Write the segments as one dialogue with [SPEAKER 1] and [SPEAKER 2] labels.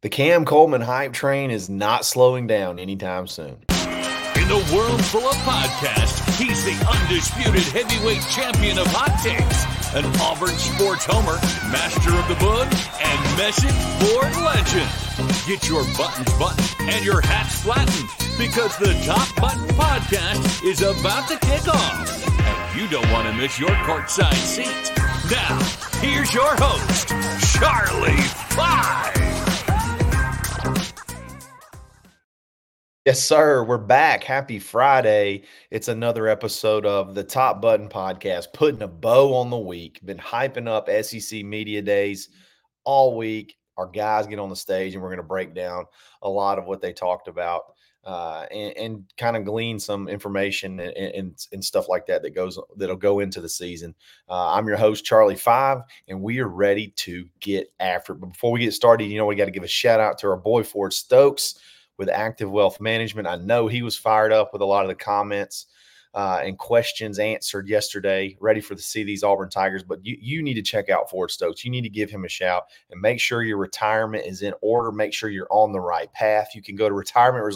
[SPEAKER 1] The Cam Coleman hype train is not slowing down anytime soon.
[SPEAKER 2] In a world full of podcasts, he's the undisputed heavyweight champion of hot takes, an Auburn sports homer, master of the book, and message board legend. Get your buttons buttoned and your hats flattened because the Top Button Podcast is about to kick off. And you don't want to miss your courtside seat. Now, here's your host, Charlie Five.
[SPEAKER 1] Yes, sir. We're back. Happy Friday. It's another episode of the Top Button Podcast, putting a bow on the week. Been hyping up SEC Media Days all week. Our guys get on the stage, and we're going to break down a lot of what they talked about and kind of glean some information and stuff like that that'll go into the season. I'm your host, Charlie Five, and we are ready to get after it. But before we get started, we got to give a shout out to our boy Ford Stokes with Active Wealth Management. I know he was fired up with a lot of the comments and questions answered yesterday, ready to see these Auburn Tigers. But you need to check out Ford Stokes. You need to give him a shout and make sure your retirement is in order. Make sure you're on the right path. You can go to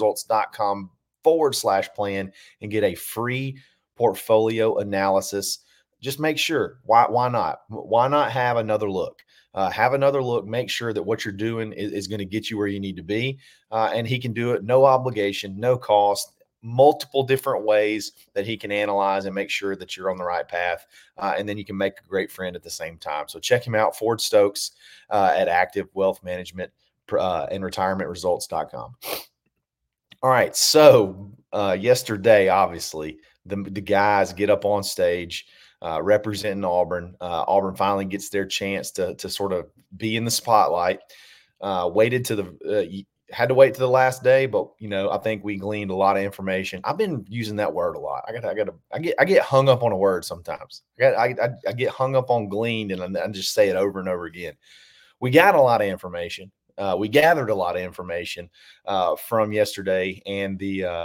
[SPEAKER 1] retirementresults.com/plan and get a free portfolio analysis. Just make sure. Why not? Why not have another look? Have another look, make sure that what you're doing is going to get you where you need to be. And he can do it, no obligation, no cost, multiple different ways that he can analyze and make sure that you're on the right path. And then you can make a great friend at the same time. So check him out, Ford Stokes at Active Wealth Management and retirementresults.com. All right. So yesterday, obviously, the guys get up on stage representing Auburn. Auburn finally gets their chance to sort of be in the spotlight. Had to wait to the last day, but I think we gleaned a lot of information. I've been using that word a lot. I get hung up on a word sometimes. I get hung up on gleaned, and I just say it over and over again. We got a lot of information. We gathered a lot of information from yesterday, and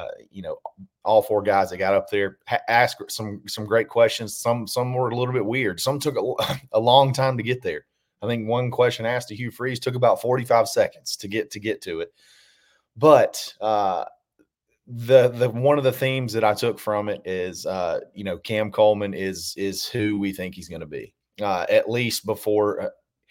[SPEAKER 1] all four guys that got up there asked some great questions. Some were a little bit weird. Some took a long time to get there. I think one question asked to Hugh Freeze took about 45 seconds to get to it. But the one of the themes that I took from it is Cam Coleman is who we think he's going to be, at least before.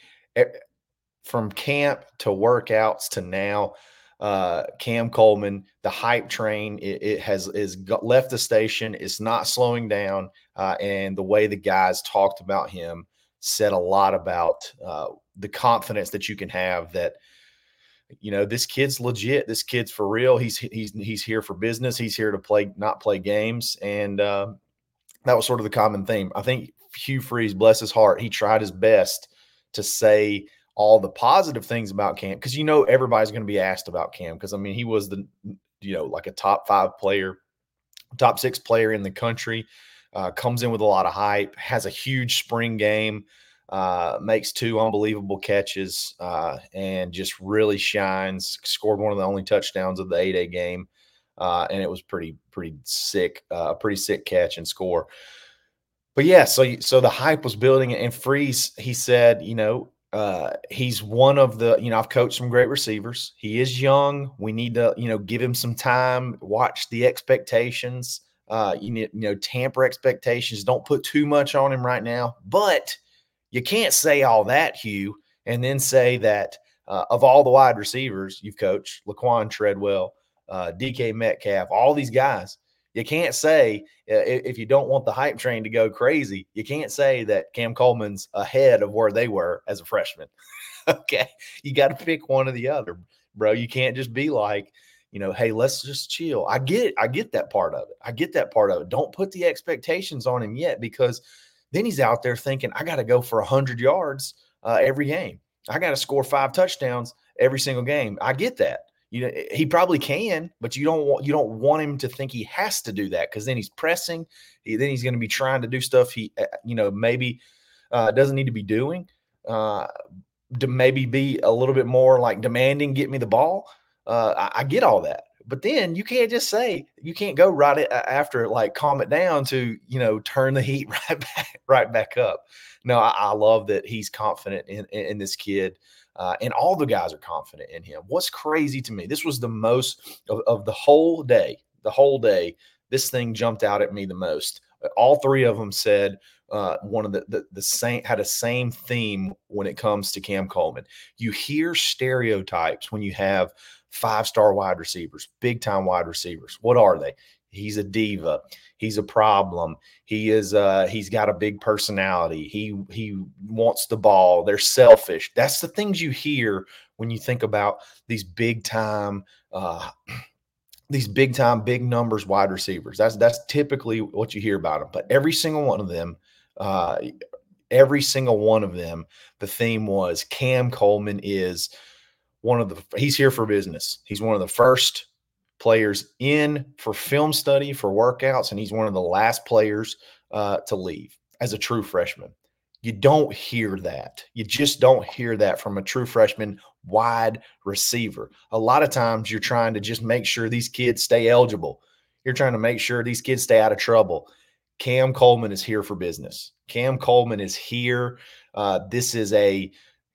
[SPEAKER 1] From camp to workouts to now, Cam Coleman, the hype train, it has left the station. It's not slowing down, and the way the guys talked about him said a lot about the confidence that you can have that this kid's legit. This kid's for real. He's here for business. He's here to play, not play games, and that was sort of the common theme. I think Hugh Freeze, bless his heart, he tried his best to say all the positive things about Cam, because everybody's going to be asked about Cam, because he was like a top 5 player, top 6 player in the country, comes in with a lot of hype, has a huge spring game, makes 2 unbelievable catches, and just really shines. Scored one of the only touchdowns of the 8A game, and it was pretty sick, a pretty sick catch and score. But yeah, so the hype was building, and Freeze, he said, he's one of the, I've coached some great receivers. He is young. We need to, give him some time, watch the expectations, tamper expectations. Don't put too much on him right now. But you can't say all that, Hugh, and then say that of all the wide receivers you've coached, Laquan Treadwell, DK Metcalf, all these guys, you can't say, if you don't want the hype train to go crazy, you can't say that Cam Coleman's ahead of where they were as a freshman. Okay. You got to pick one or the other, bro. You can't just be like, hey, let's just chill. I get that part of it. Don't put the expectations on him yet, because then he's out there thinking, I got to go for 100 yards every game. I got to score 5 touchdowns every single game. I get that. He probably can, but you don't want him to think he has to do that, because then he's pressing. Then he's going to be trying to do stuff he maybe doesn't need to be doing. To maybe be a little bit more like demanding, get me the ball. I get all that, but then you can't just say, you can't go right after it, like calm it down to turn the heat right back up. No, I love that he's confident in this kid. And all the guys are confident in him. What's crazy to me, this was the most of the whole day. The whole day, this thing jumped out at me the most. All three of them said one of the same had a same theme when it comes to Cam Coleman. You hear stereotypes when you have 5-star wide receivers, big time wide receivers. What are they? He's a diva. He's a problem. He's got a big personality. He wants the ball. They're selfish. That's the things you hear when you think about these big time big numbers wide receivers. That's typically what you hear about them. But every single one of them, the theme was Cam Coleman is he's here for business. He's one of the first players in for film study, for workouts, and he's one of the last players to leave as a true freshman. You don't hear that. You just don't hear that from a true freshman wide receiver. A lot of times you're trying to just make sure these kids stay eligible. You're trying to make sure these kids stay out of trouble. Cam Coleman is here for business. Cam Coleman is here. This is the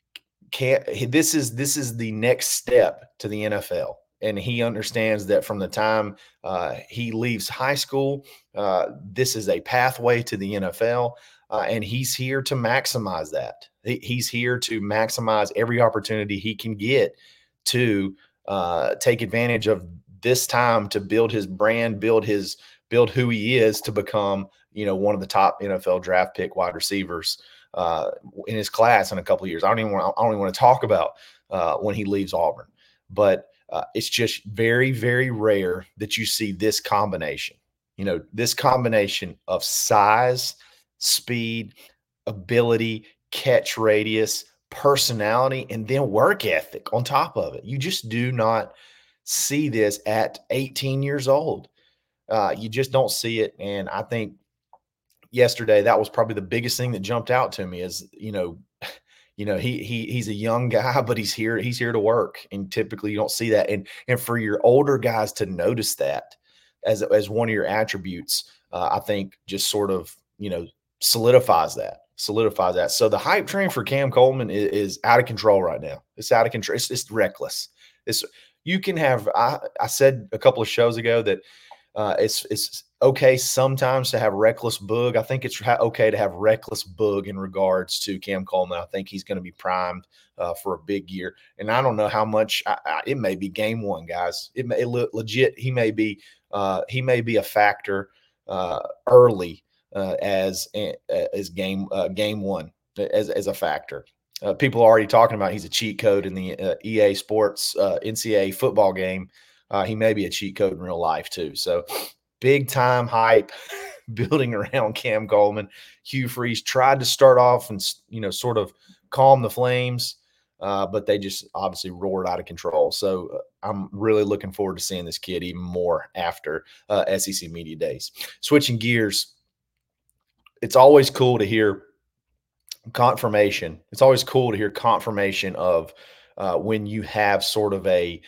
[SPEAKER 1] next step to the NFL. And he understands that from the time he leaves high school, this is a pathway to the NFL. And he's here to maximize that. He's here to maximize every opportunity he can get to take advantage of this time to build his brand, build who he is, to become, one of the top NFL draft pick wide receivers in his class in a couple of years. I don't even want to talk about when he leaves Auburn, but it's just very, very rare that you see this combination. This combination of size, speed, ability, catch radius, personality, and then work ethic on top of it. You just do not see this at 18 years old. You just don't see it. And I think yesterday that was probably the biggest thing that jumped out to me is, he's a young guy, but he's here to work. And typically you don't see that. And for your older guys to notice that as one of your attributes, I think just sort of, solidifies that. So the hype train for Cam Coleman is out of control right now. It's out of control. It's reckless. You can have, I said a couple of shows ago that it's okay sometimes to have reckless boog. I think it's okay to have reckless boog in regards to Cam Coleman. I think he's going to be primed for a big year. And I don't know how much it may be game one, guys. It legit. He may be a factor early as game one as a factor. People are already talking about he's a cheat code in the EA Sports NCAA football game. He may be a cheat code in real life too. So big time hype building around Cam Coleman. Hugh Freeze tried to start off and sort of calm the flames, but they just obviously roared out of control. So I'm really looking forward to seeing this kid even more after SEC Media Days. Switching gears. It's always cool to hear confirmation. It's always cool to hear confirmation of when you have sort of an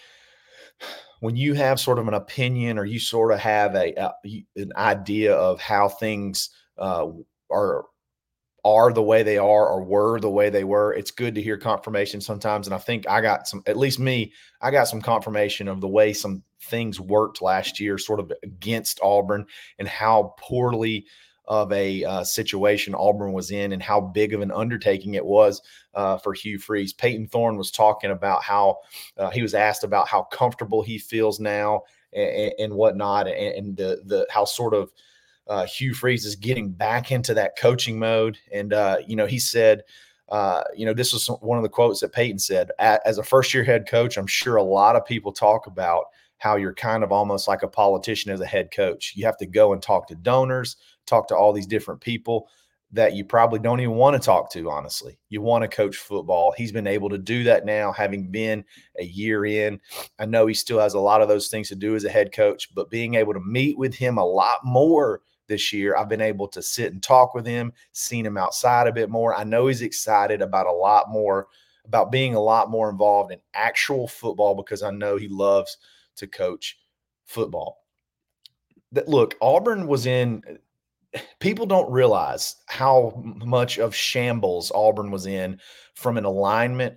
[SPEAKER 1] opinion, or you sort of have an idea of how things are the way they are or were the way they were. It's good to hear confirmation sometimes. And I think I got some confirmation of the way some things worked last year, sort of against Auburn, and how poorly of a situation Auburn was in, and how big of an undertaking it was for Hugh Freeze. Peyton Thorne was talking about how he was asked about how comfortable he feels now and whatnot, and the how sort of Hugh Freeze is getting back into that coaching mode. And, he said, this was one of the quotes that Peyton said: as a first-year head coach, I'm sure a lot of people talk about how you're kind of almost like a politician as a head coach. You have to go and talk to donors, talk to all these different people that you probably don't even want to talk to, honestly. You want to coach football. He's been able to do that now, having been a year in. I know he still has a lot of those things to do as a head coach, but being able to meet with him a lot more this year, I've been able to sit and talk with him, seen him outside a bit more. I know he's excited about being a lot more involved in actual football, because I know he loves to coach football. Look, Auburn was in people don't realize how much of shambles Auburn was in from an alignment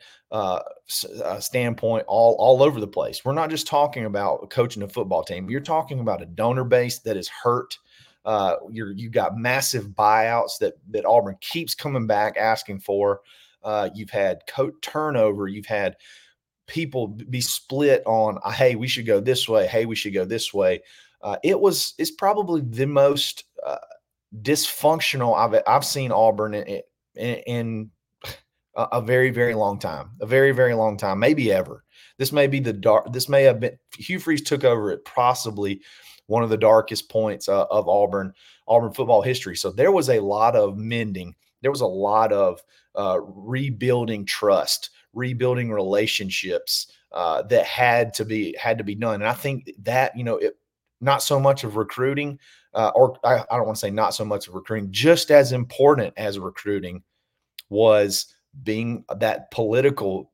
[SPEAKER 1] standpoint all over the place. We're not just talking about coaching a football team. You're talking about a donor base that is hurt. You've got massive buyouts that Auburn keeps coming back asking for. You've had coach turnover. You've had people be split on, hey, we should go this way. Hey, we should go this way. It's probably the most dysfunctional I've seen Auburn in a very, very long time, maybe ever. This may be this may have been, Hugh Freeze took over at possibly one of the darkest points of Auburn football history. So there was a lot of mending. There was a lot of rebuilding trust, rebuilding relationships that had to be done. And I think that, not so much of recruiting, or I don't want to say not so much of recruiting, just as important as recruiting was being that political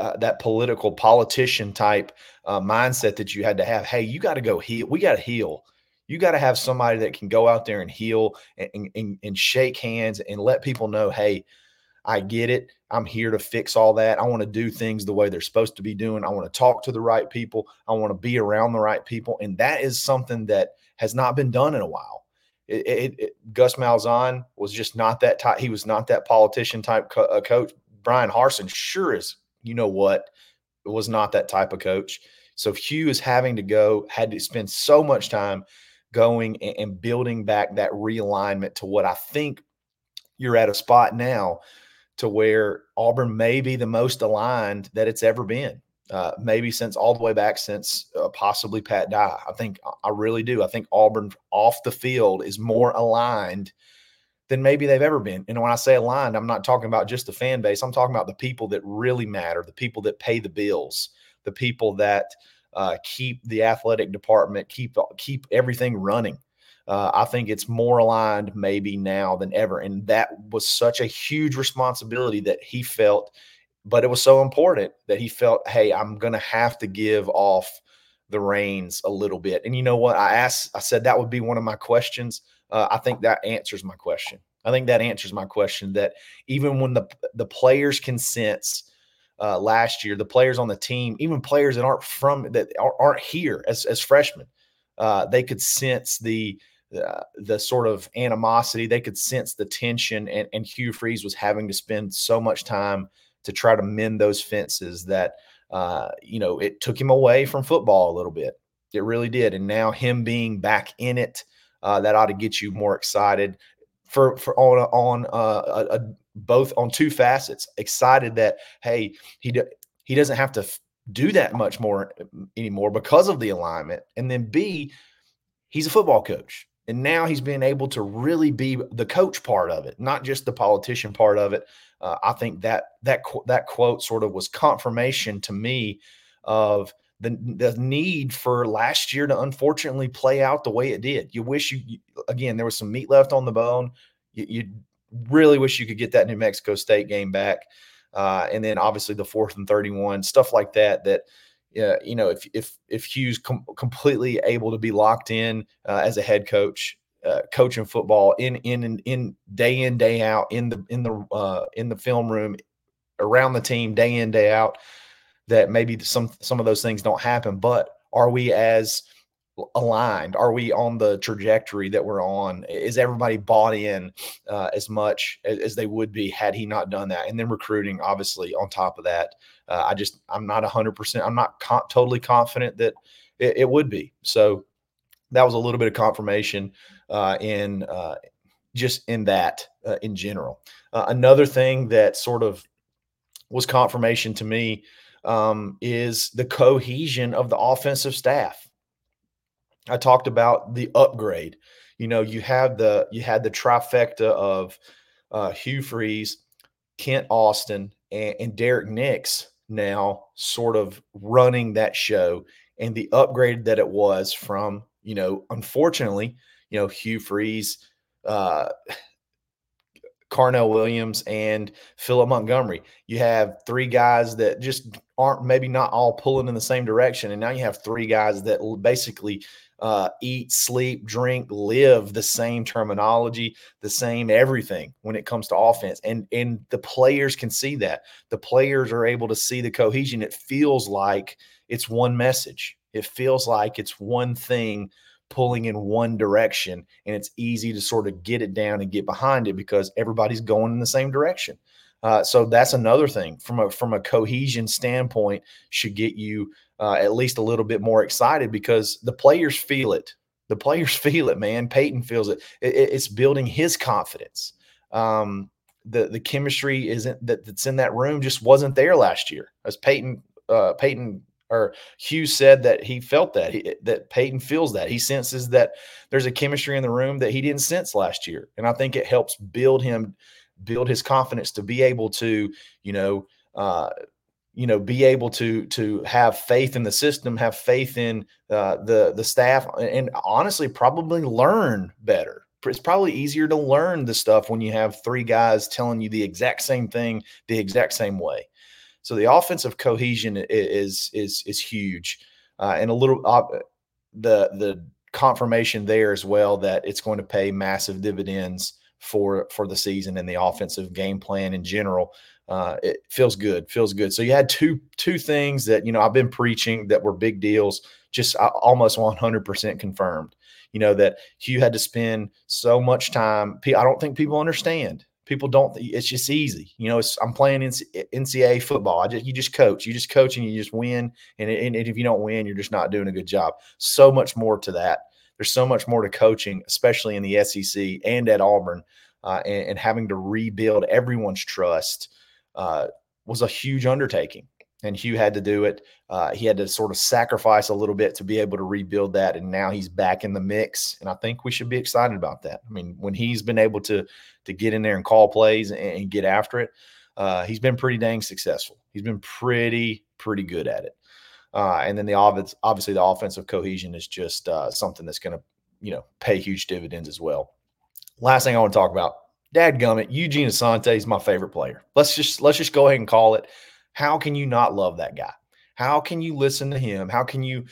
[SPEAKER 1] politician type mindset that you had to have. Hey, you got to go heal. We got to heal. You got to have somebody that can go out there and heal and shake hands and let people know, hey, I get it. I'm here to fix all that. I want to do things the way they're supposed to be doing. I want to talk to the right people. I want to be around the right people. And that is something that has not been done in a while. Gus Malzahn was just not that type. He was not that politician type coach. Brian Harsin sure is, was not that type of coach. So Hugh is had to spend so much time going and building back that realignment to what I think you're at a spot now to where Auburn may be the most aligned that it's ever been. Maybe since all the way back since possibly Pat Dye. I really do. I think Auburn off the field is more aligned than maybe they've ever been. And when I say aligned, I'm not talking about just the fan base. I'm talking about the people that really matter, the people that pay the bills, the people that keep the athletic department, keep everything running. I think it's more aligned maybe now than ever. And that was such a huge responsibility that he felt, but it was so important that he felt, hey, I'm going to have to give off the reins a little bit. And you know what? I said that would be one of my questions. I think that answers my question. That even when the players can sense last year, the players on the team, even players that aren't here as freshmen, they could sense the sort of animosity. They could sense the tension, and Hugh Freeze was having to spend so much time to try to mend those fences that, it took him away from football a little bit. It really did. And now him being back in it, that ought to get you more excited for both on two facets. Excited that, hey, he doesn't have to do that much more anymore because of the alignment. And then B, he's a football coach. And now he's been able to really be the coach part of it, not just the politician part of it. I think that quote sort of was confirmation to me of the need for last year to unfortunately play out the way it did. You wish again, there was some meat left on the bone. You really wish you could get that New Mexico State game back. And then obviously the 4th and 31, stuff like that, if Hugh's completely able to be locked in as a head coach, coaching football in day in, day out in the film room, around the team, day in, day out, that maybe some of those things don't happen. But are we as aligned? Are we on the trajectory that we're on? Is everybody bought in as much as they would be had he not done that? And then recruiting, obviously, on top of that. I'm not 100%. I'm not totally confident that it would be. So that was a little bit of confirmation in that in general. Another thing that sort of was confirmation to me is the cohesion of the offensive staff. I talked about the upgrade. You had the trifecta of Hugh Freeze, Kent Austin, and Derek Nix now sort of running that show, and the upgrade that it was from, unfortunately, Hugh Freeze Carnell Williams and Philip Montgomery. You have three guys that just aren't maybe not all pulling in the same direction. And now you have three guys that basically eat, sleep, drink, live the same terminology, the same everything when it comes to offense. And the players can see that. The players are able to see the cohesion. It feels like it's one message. It feels like it's one thing pulling in one direction, and it's easy to sort of get it down and get behind it because everybody's going in the same direction. So that's another thing from a cohesion standpoint should get you at least a little bit more excited because the players feel it. The players feel it, man. Peyton feels it. It's building his confidence. The chemistry that's in that room just wasn't there last year. As Peyton or Hugh said that he felt that Peyton feels that. He senses that there's a chemistry in the room that he didn't sense last year. And I think it helps build his confidence to be able to, be able to have faith in the system, have faith in the staff, and honestly, probably learn better. It's probably easier to learn the stuff when you have three guys telling you the exact same thing, the exact same way. So the offensive cohesion is huge, and a little the confirmation there as well that it's going to pay massive dividends for the season and the offensive game plan in general. It feels good. So you had two things that I've been preaching that were big deals, just almost 100% confirmed. That Hugh had to spend so much time. I don't think people understand. People don't. It's just easy. I'm playing NCAA football. You just coach. You just coach and you just win. And if you don't win, you're just not doing a good job. So much more to that. There's so much more to coaching, especially in the SEC and at Auburn, and having to rebuild everyone's trust was a huge undertaking. And Hugh had to do it. He had to sort of sacrifice a little bit to be able to rebuild that. And now he's back in the mix. And I think we should be excited about that. I mean, when he's been able to get in there and call plays and get after it, he's been pretty dang successful. He's been pretty good at it. And then obviously the offensive cohesion is just something that's going to, pay huge dividends as well. Last thing I want to talk about, dadgummit, Eugene Asante is my favorite player. Let's just go ahead and call it. How can you not love that guy? How can you listen to him? How can you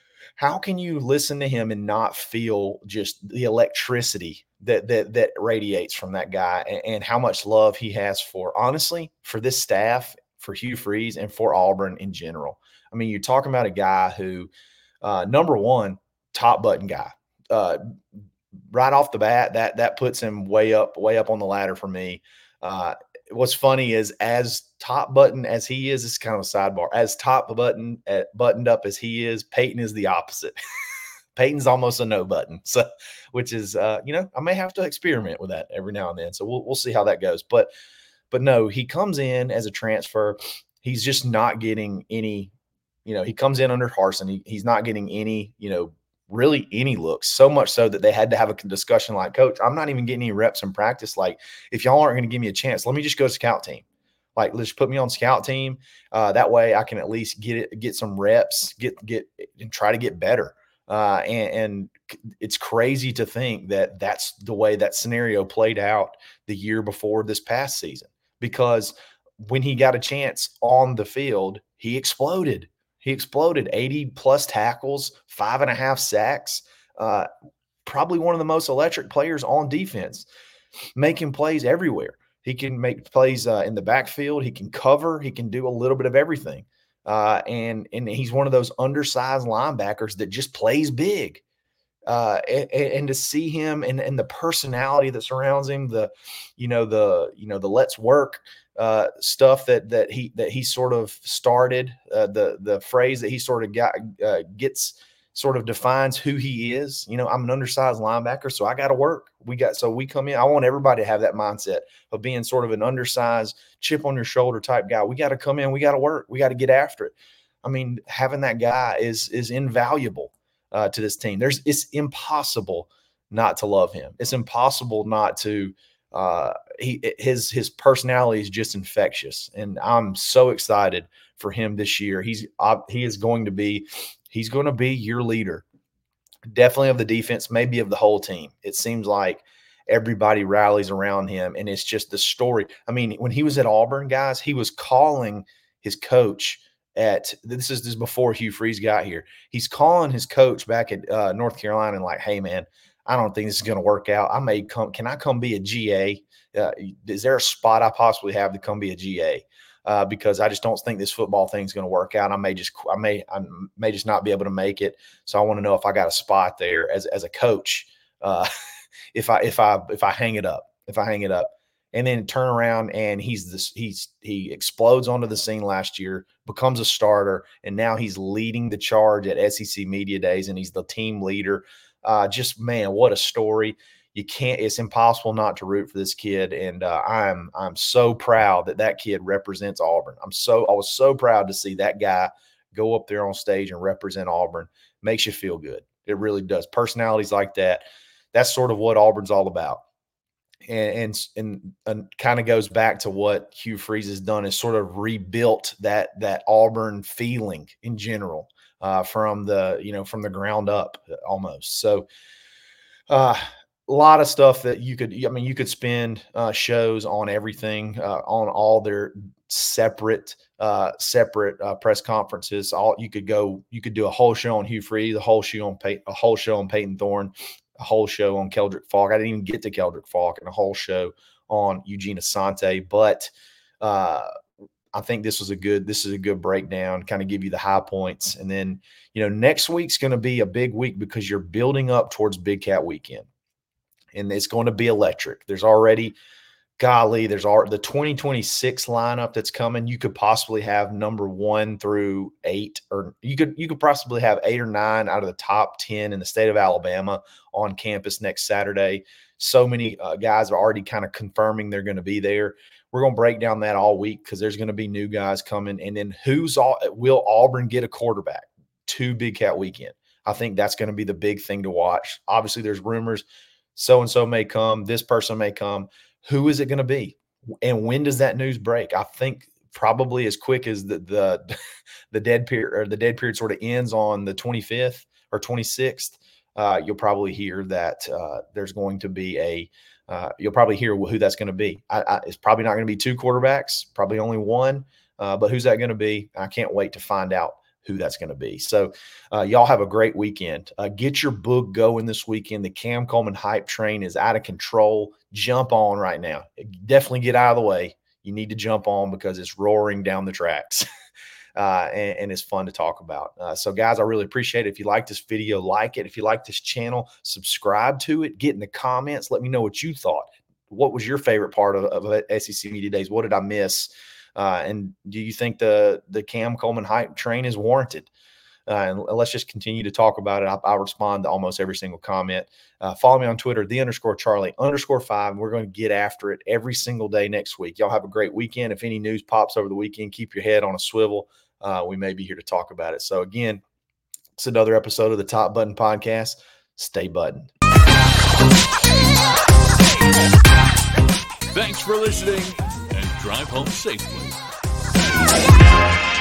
[SPEAKER 1] listen to him and not feel just the electricity that radiates from that guy and how much love he has for this staff, for Hugh Freeze, and for Auburn in general? I mean, you're talking about a guy who, number one, top button guy. Right off the bat, that puts him way up on the ladder for me. What's funny is as top button as he is, it's kind of a sidebar. As top buttoned up as he is, Peyton is the opposite. Peyton's almost a no button. So, which is, I may have to experiment with that every now and then. So we'll see how that goes. But no, he comes in as a transfer. He's just not getting any, he comes in under Harsin. He's not getting any, really any looks, so much so that they had to have a discussion like, Coach, I'm not even getting any reps in practice. Like, if y'all aren't going to give me a chance, let me just go scout team. Like, let's put me on scout team. That way I can at least get some reps, get and try to get better. And it's crazy to think that that's the way that scenario played out the year before this past season, because when he got a chance on the field, he exploded. 80-plus tackles, 5.5 sacks, probably one of the most electric players on defense, making plays everywhere. He can make plays in the backfield. He can cover. He can do a little bit of everything. And he's one of those undersized linebackers that just plays big. And to see him and the personality that surrounds him, the let's work stuff that he sort of started, the phrase that he sort of gets sort of defines who he is. I'm an undersized linebacker, so I got to work. We come in. I want everybody to have that mindset of being sort of an undersized, chip on your shoulder type guy. We got to come in. We got to work. We got to get after it. I mean, having that guy is invaluable to this team. It's impossible not to love him. It's impossible not to. His personality is just infectious, and I'm so excited for him this year. He's going to be your leader, definitely of the defense, maybe of the whole team. It seems like everybody rallies around him. And it's just the story. I mean, when he was at Auburn, guys, he was calling his coach this is before Hugh Freeze got here. He's calling his coach back at North Carolina and like, hey, man, I don't think this is going to work out. Can I come be a GA? Is there a spot I possibly have to come be a GA? Because I just don't think this football thing is going to work out. I may just not be able to make it. So I want to know if I got a spot there as a coach. If I hang it up, and then turn around and he explodes onto the scene last year, becomes a starter, and now he's leading the charge at SEC Media Days, and he's the team leader. Just, man, what a story. It's impossible not to root for this kid. And I'm so proud that kid represents Auburn. I was so proud to see that guy go up there on stage and represent Auburn. Makes you feel good. It really does. Personalities like that, that's sort of what Auburn's all about. And kind of goes back to what Hugh Freeze has done, is sort of rebuilt that Auburn feeling in general from the ground up almost. So a lot of stuff that you could spend shows on everything, on all their separate press conferences. You could do a whole show on Hugh Freeze, a whole show on Peyton Thorne, a whole show on Keldrick Falk. I didn't even get to Keldrick Falk, and a whole show on Eugene Asante. But I think this is a good breakdown, kind of give you the high points. And then, next week's going to be a big week because you're building up towards Big Cat Weekend, and it's going to be electric. There's the 2026 lineup that's coming. You could possibly have number 1 through 8, or you could possibly have 8 or 9 out of the top 10 in the state of Alabama on campus next Saturday. So many guys are already kind of confirming they're going to be there. We're going to break down that all week because there's going to be new guys coming. And then will Auburn get a quarterback to Big Cat Weekend? I think that's going to be the big thing to watch. Obviously, there's rumors. So-and-so may come. This person may come. Who is it going to be? And when does that news break? I think probably as quick as the dead period sort of ends on the 25th or 26th. You'll probably hear that there's going to be you'll probably hear who that's going to be. It's probably not going to be 2 quarterbacks, probably only 1. But who's that going to be? I can't wait to find out who that's going to be. So y'all have a great weekend. Get your book going this weekend. The Cam Coleman hype train is out of control. Jump on right now. Definitely get out of the way. You need to jump on because it's roaring down the tracks. And it's fun to talk about. So, guys, I really appreciate it. If you like this video, like it. If you like this channel, subscribe to it. Get in the comments. Let me know what you thought. What was your favorite part of SEC Media Days? What did I miss? And do you think the Cam Coleman hype train is warranted? And let's just continue to talk about it. I'll respond to almost every single comment. Follow me on Twitter, _Charlie_5. We're going to get after it every single day next week. Y'all have a great weekend. If any news pops over the weekend, keep your head on a swivel. We may be here to talk about it. So, again, it's another episode of the Top Button Podcast. Stay buttoned.
[SPEAKER 2] Thanks for listening, and drive home safely.